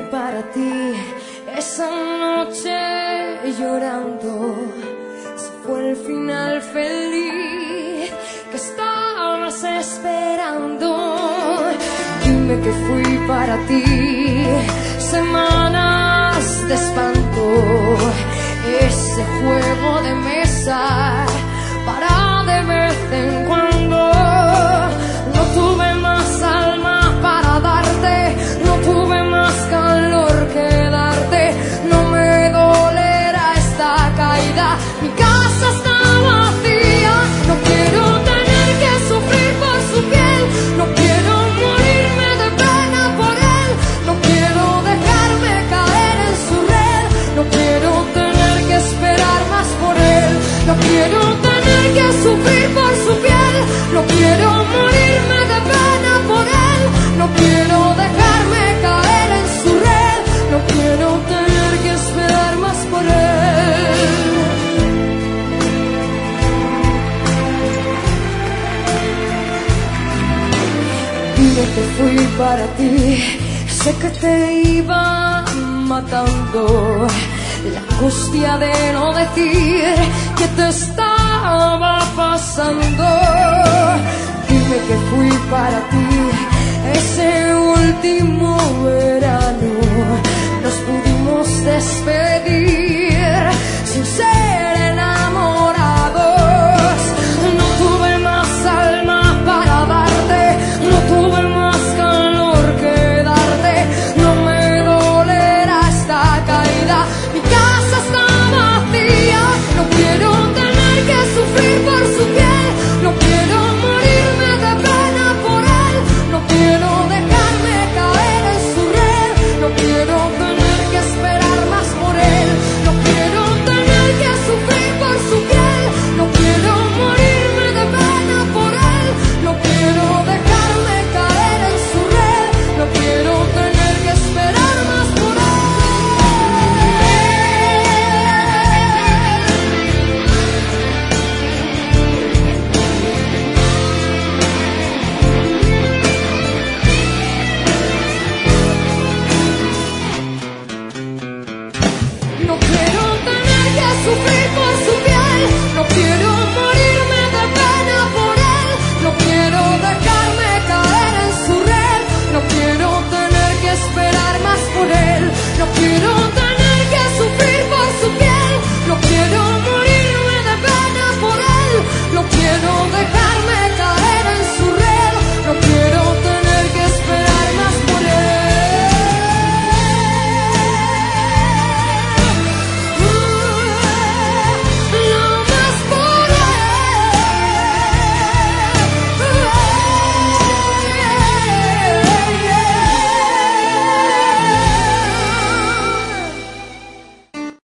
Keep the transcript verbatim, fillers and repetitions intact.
para ti esa noche llorando. Si fue el final feliz que estabas esperando. Dime que fui para ti semanas de espanto, ese juego de mesa para de vez en cuando. No tuve más alma para darte, no tuve más calor que darte. No me dolerá esta caída, mi casa está vacía. No quiero tener que sufrir por su piel, no quiero morirme de pena por él. No quiero dejarme caer en su red, no quiero tener que esperar más por él. No quiero tener que sufrir por su piel, no quiero morirme de pena por él. No quiero dejarme caer en su red, no quiero tener que esperar más por él. Dime que fui para ti, sé que te iba matando la angustia de no decir que te estaba pasando. Dime que fui para ti ese último verano, nos pudimos despedir.